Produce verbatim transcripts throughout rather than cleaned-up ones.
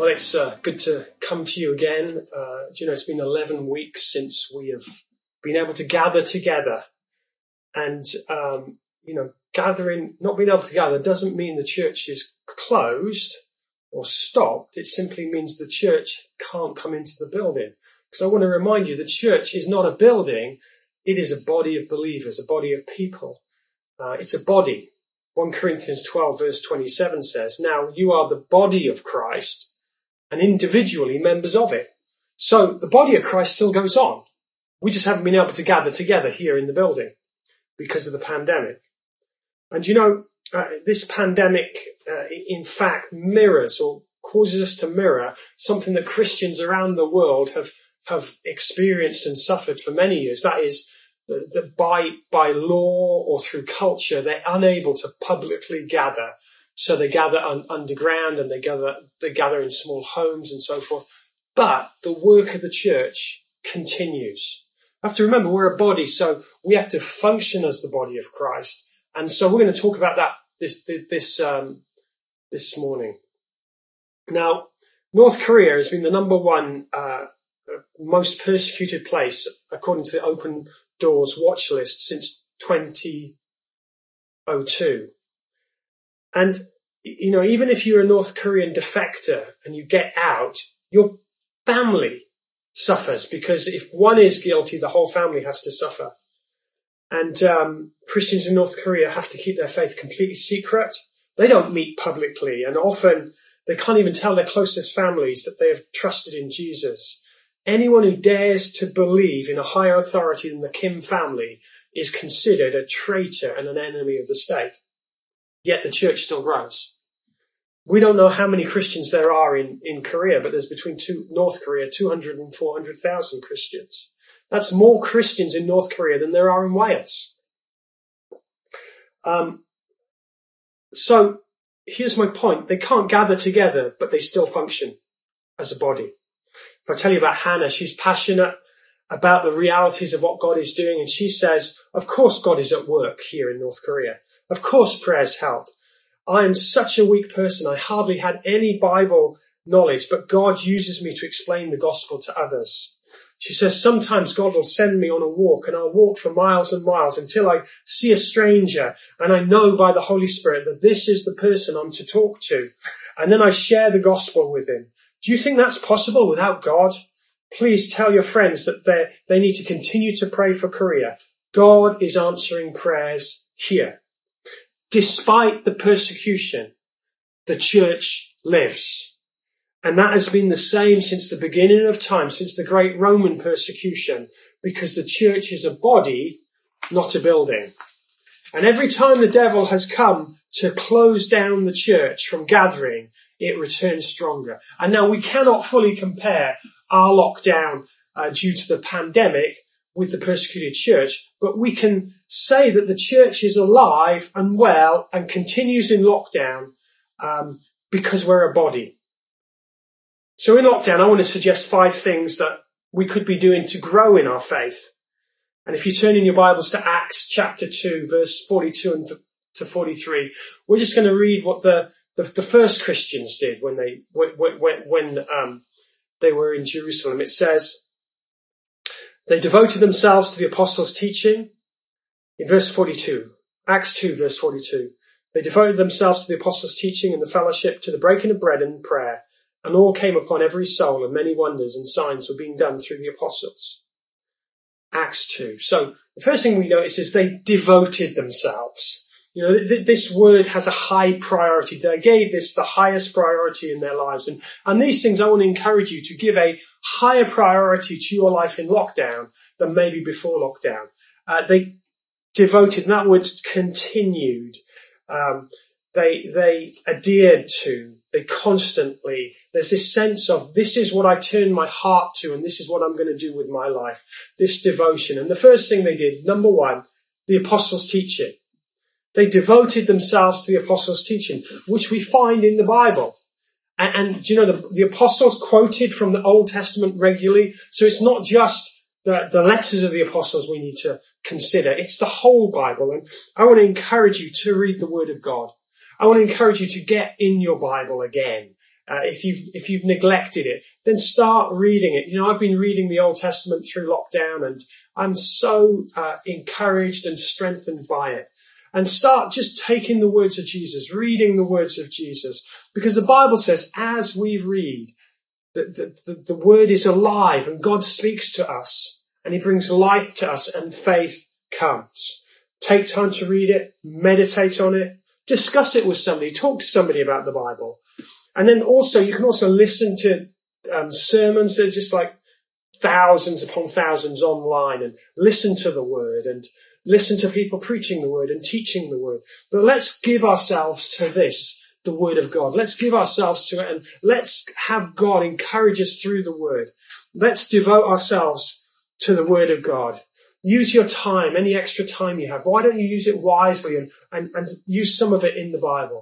Well, it's uh, good to come to you again. Uh, you know, it's been eleven weeks since we have been able to gather together. And, um, you know, gathering, not being able to gather doesn't mean the church is closed or stopped. It simply means the church can't come into the building. Because I want to remind you, the church is not a building. It is a body of believers, a body of people. Uh, it's a body. First Corinthians twelve verse twenty-seven says, now you are the body of Christ and individually members of it. So the body of Christ still goes on. We just haven't been able to gather together here in the building because of the pandemic. And you know, uh, this pandemic, uh, in fact, mirrors or causes us to mirror something that Christians around the world have, have experienced and suffered for many years. That is, that by, by law or through culture, they're unable to publicly gather. So they gather un- underground and they gather, they gather in small homes and so forth. But the work of the church continues. You have to remember we're a body, so we have to function as the body of Christ. And so we're going to talk about that this, this, um, this morning. Now, North Korea has been the number one, uh, most persecuted place according to the Open Doors watch list since twenty oh two. And, you know, even if you're a North Korean defector and you get out, your family suffers because if one is guilty, the whole family has to suffer. And um, Christians in North Korea have to keep their faith completely secret. They don't meet publicly, and often they can't even tell their closest families that they have trusted in Jesus. Anyone who dares to believe in a higher authority than the Kim family is considered a traitor and an enemy of the state. Yet the church still grows. We don't know how many Christians there are in, in Korea, but there's between two, North Korea, two hundred and four hundred thousand Christians. That's more Christians in North Korea than there are in Wales. Um, so here's my point. They can't gather together, but they still function as a body. If I tell you about Hannah, she's passionate about the realities of what God is doing. And she says, of course, God is at work here in North Korea. Of course, prayers help. I am such a weak person. I hardly had any Bible knowledge, but God uses me to explain the gospel to others. She says, sometimes God will send me on a walk and I'll walk for miles and miles until I see a stranger and I know by the Holy Spirit that this is the person I'm to talk to. And then I share the gospel with him. Do you think that's possible without God? Please tell your friends that they, they need to continue to pray for Korea. God is answering prayers here. Despite the persecution, the church lives. And that has been the same since the beginning of time, since the great Roman persecution, because the church is a body, not a building. And every time the devil has come to close down the church from gathering, it returns stronger. And now we cannot fully compare our lockdown uh, due to the pandemic with the persecuted church, but we can say that the church is alive and well and continues in lockdown um, because we're a body. So in lockdown, I want to suggest five things that we could be doing to grow in our faith. And if you turn in your Bibles to Acts chapter two, verse forty-two and to forty-three, we're just going to read what the, the, the first Christians did when they, when, when, when um, they were in Jerusalem. It says, they devoted themselves to the apostles' teaching. In verse forty-two, Acts two, verse forty-two, they devoted themselves to the apostles' teaching and the fellowship, to the breaking of bread and prayer. And all came upon every soul, and many wonders and signs were being done through the apostles. Acts two. So the first thing we notice is they devoted themselves. You know, th- this word has a high priority. They gave this the highest priority in their lives. And, and these things, I want to encourage you to give a higher priority to your life in lockdown than maybe before lockdown. Uh, they devoted, and that word's continued. Um, they, they adhered to, they constantly, there's this sense of this is what I turn my heart to and this is what I'm going to do with my life. This devotion. And the first thing they did, number one, the apostles' teaching. They devoted themselves to the apostles' teaching, which we find in the Bible. And, and you know, the, the apostles quoted from the Old Testament regularly. So it's not just the, the letters of the apostles we need to consider. It's the whole Bible. And I want to encourage you to read the Word of God. I want to encourage you to get in your Bible again Uh, if you've, if you've neglected it, then start reading it. You know, I've been reading the Old Testament through lockdown, and I'm so uh, encouraged and strengthened by it. And start just taking the words of Jesus, reading the words of Jesus, because the Bible says as we read, the, the, the, the word is alive and God speaks to us and he brings light to us and faith comes. Take time to read it, meditate on it, discuss it with somebody, talk to somebody about the Bible. And then also, you can also listen to um, sermons that are just like thousands upon thousands online, and listen to the word and listen to people preaching the word and teaching the word. But let's give ourselves to this, the word of God. Let's give ourselves to it, and let's have God encourage us through the word. Let's devote ourselves to the word of God. Use your time, any extra time you have. Why don't you use it wisely and, and, and use some of it in the Bible?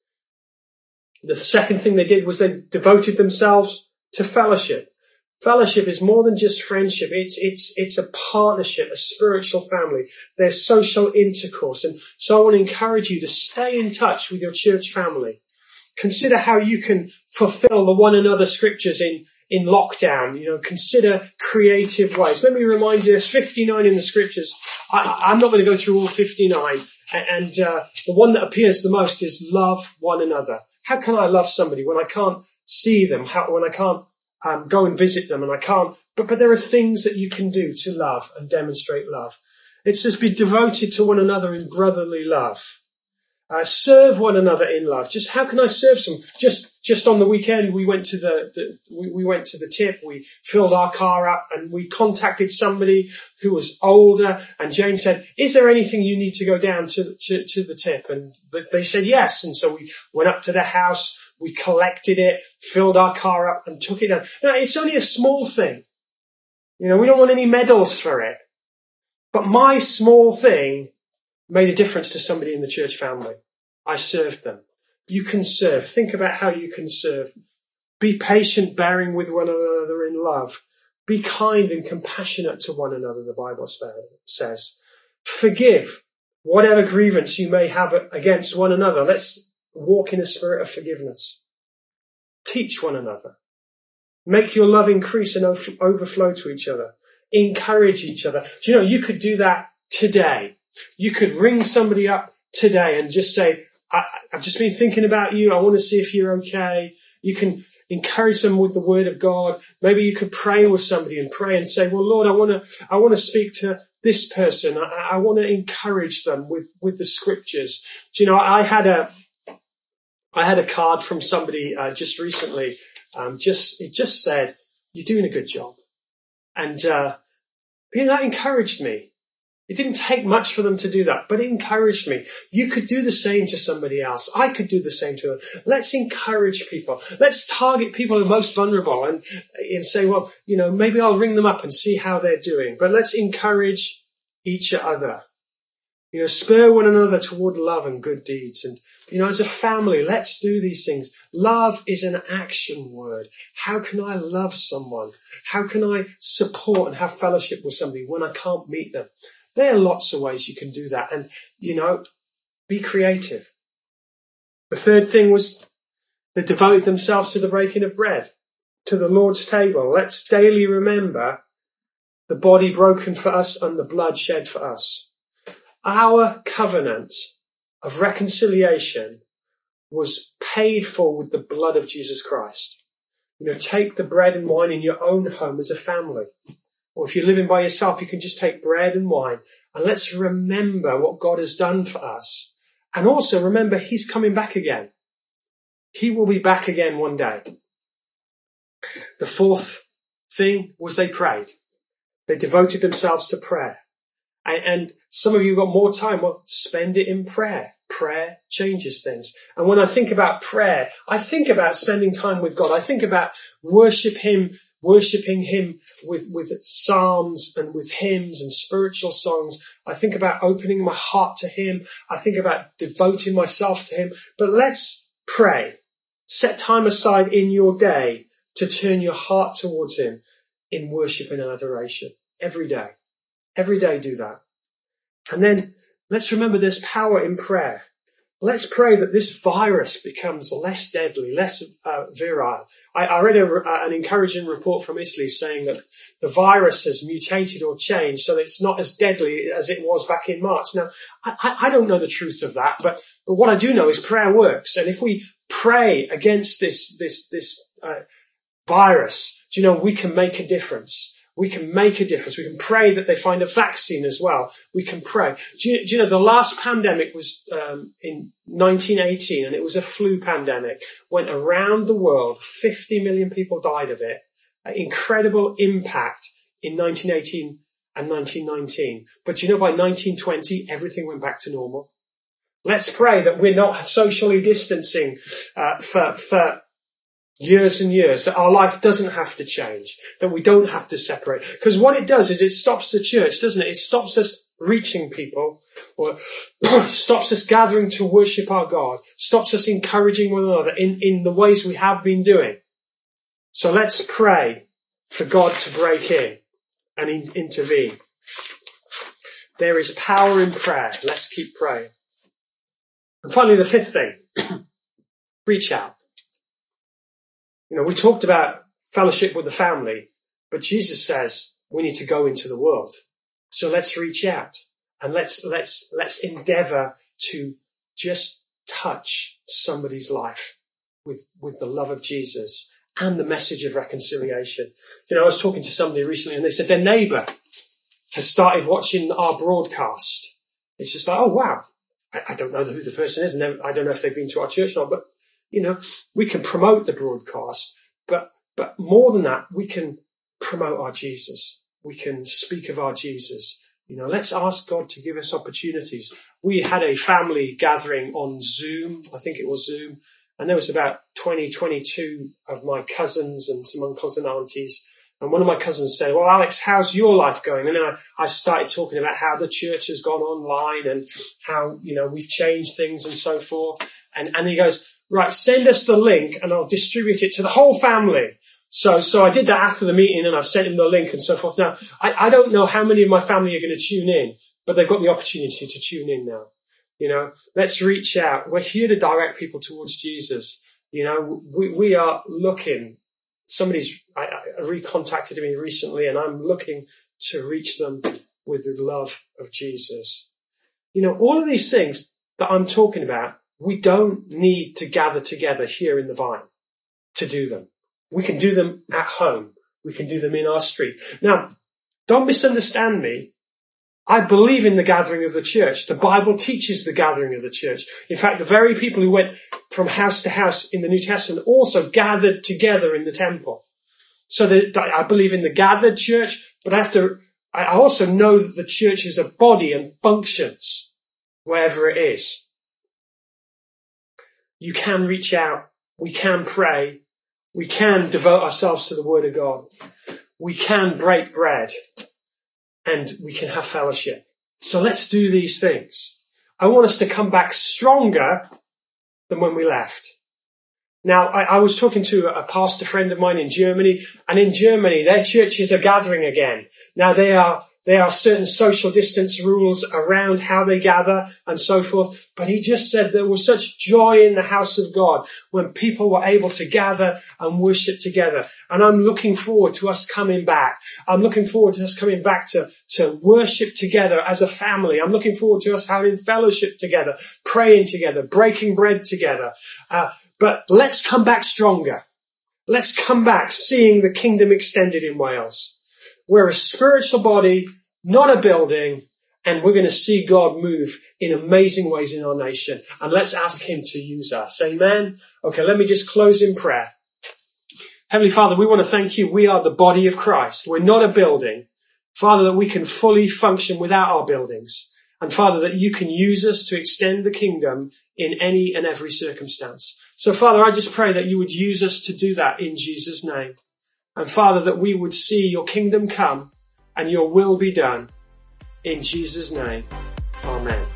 The second thing they did was they devoted themselves to fellowship. Fellowship is more than just friendship. It's, it's, it's a partnership, a spiritual family. There's social intercourse. And so I want to encourage you to stay in touch with your church family. Consider how you can fulfill the one another scriptures in, in lockdown. You know, consider creative ways. Let me remind you, there's fifty-nine in the scriptures. I, I'm not going to go through all fifty-nine. And uh, the one that appears the most is love one another. How can I love somebody when I can't see them? How, when I can't Um, go and visit them, and I can't, but, but there are things that you can do to love and demonstrate love. It says be devoted to one another in brotherly love. Uh, serve one another in love. Just how can I serve some? Just, just on the weekend, we went to the, the we, we went to the tip, we filled our car up and we contacted somebody who was older, and Jane said, is there anything you need to go down to, to, to the tip? And they said yes. And so we went up to their house. We collected it, filled our car up and took it down. Now, it's only a small thing. You know, we don't want any medals for it. But my small thing made a difference to somebody in the church family. I served them. You can serve. Think about how you can serve. Be patient, bearing with one another in love. Be kind and compassionate to one another, the Bible says. Forgive whatever grievance you may have against one another. Let's walk in a spirit of forgiveness. Teach one another. Make your love increase and overflow to each other. Encourage each other. Do you know, you could do that today. You could ring somebody up today and just say, I, I've just been thinking about you. I want to see if you're okay. You can encourage them with the word of God. Maybe you could pray with somebody and pray and say, well, Lord, I want to, I want to speak to this person. I, I want to encourage them with, with the scriptures. Do you know, I had a, I had a card from somebody uh, just recently. Um, just it just said, "You're doing a good job," and uh, you know, that encouraged me. It didn't take much for them to do that, but it encouraged me. You could do the same to somebody else. I could do the same to them. Let's encourage people. Let's target people who are most vulnerable, and and say, well, you know, maybe I'll ring them up and see how they're doing. But let's encourage each other. You know, spur one another toward love and good deeds. And, you know, as a family, let's do these things. Love is an action word. How can I love someone? How can I support and have fellowship with somebody when I can't meet them? There are lots of ways you can do that. And, you know, be creative. The third thing was they devoted themselves to the breaking of bread, to the Lord's table. Let's daily remember the body broken for us and the blood shed for us. Our covenant of reconciliation was paid for with the blood of Jesus Christ. You know, take the bread and wine in your own home as a family. Or if you're living by yourself, you can just take bread and wine. And let's remember what God has done for us. And also remember, he's coming back again. He will be back again one day. The fourth thing was they prayed. They devoted themselves to prayer. And some of you have got more time. Well, spend it in prayer. Prayer changes things. And when I think about prayer, I think about spending time with God. I think about worship Him, worshiping Him with, with psalms and with hymns and spiritual songs. I think about opening my heart to Him. I think about devoting myself to Him. But let's pray. Set time aside in your day to turn your heart towards Him in worship and adoration every day. Every day do that. And then let's remember there's power in prayer. let's pray that this virus becomes less deadly, less uh, virile. I, I read a, uh, an encouraging report from Italy saying that the virus has mutated or changed so that it's not as deadly as it was back in March. Now, I, I don't know the truth of that, but, but what I do know is prayer works. And if we pray against this, this, this uh, virus, do you know, we can make a difference. We can make a difference. We can pray that they find a vaccine as well. We can pray. Do you, do you know, the last pandemic was um, in nineteen eighteen, and it was a flu pandemic. Went around the world. fifty million people died of it. An incredible impact in nineteen eighteen and nineteen nineteen. But do you know, by nineteen twenty, everything went back to normal. Let's pray that we're not socially distancing uh, for for years and years, that our life doesn't have to change, that we don't have to separate. Because what it does is it stops the church, doesn't it? It stops us reaching people, or stops us gathering to worship our God, stops us encouraging one another in, in the ways we have been doing. So let's pray for God to break in and in, intervene. There is power in prayer. Let's keep praying. And finally, the fifth thing, reach out. You know, we talked about fellowship with the family, but Jesus says we need to go into the world. So let's reach out and let's, let's, let's endeavor to just touch somebody's life with, with the love of Jesus and the message of reconciliation. You know, I was talking to somebody recently and they said their neighbor has started watching our broadcast. It's just like, oh, wow. I, I don't know who the person is, and I don't know if they've been to our church or not, but you know, we can promote the broadcast, but, but more than that, we can promote our Jesus. We can speak of our Jesus. You know, let's ask God to give us opportunities. We had a family gathering on Zoom. I think it was Zoom. And there was about twenty, twenty-two of my cousins and some uncles and aunties. And one of my cousins said, well, Alex, how's your life going? And then I, I started talking about how the church has gone online and how, you know, we've changed things and so forth. And, and he goes, right, send us the link and I'll distribute it to the whole family. So, so I did that after the meeting and I've sent him the link and so forth. Now, I, I don't know how many of my family are going to tune in, but they've got the opportunity to tune in now. You know, let's reach out. We're here to direct people towards Jesus. You know, we, we are looking. Somebody's, I, I recontacted me recently and I'm looking to reach them with the love of Jesus. You know, all of these things that I'm talking about, we don't need to gather together here in the Vine to do them. We can do them at home. We can do them in our street. Now, don't misunderstand me. I believe in the gathering of the church. The Bible teaches the gathering of the church. In fact, the very people who went from house to house in the New Testament also gathered together in the temple. So that I believe in the gathered church, but I have to, I also know that the church is a body and functions wherever it is. You can reach out. We can pray. We can devote ourselves to the Word of God. We can break bread and we can have fellowship. So let's do these things. I want us to come back stronger than when we left. Now, I, I was talking to a pastor friend of mine in Germany, and in Germany, their churches are gathering again. Now, they are There are certain social distance rules around how they gather and so forth. But he just said there was such joy in the house of God when people were able to gather and worship together. And I'm looking forward to us coming back. I'm looking forward to us coming back to, to worship together as a family. I'm looking forward to us having fellowship together, praying together, breaking bread together. Uh, but let's come back stronger. Let's come back seeing the kingdom extended in Wales. We're a spiritual body, not a building, and we're going to see God move in amazing ways in our nation. And let's ask him to use us. Amen? Okay, let me just close in prayer. Heavenly Father, we want to thank you. We are the body of Christ. We're not a building. Father, that we can fully function without our buildings. And Father, that you can use us to extend the kingdom in any and every circumstance. So Father, I just pray that you would use us to do that in Jesus' name. And Father, that we would see your kingdom come and your will be done. In Jesus' name, amen.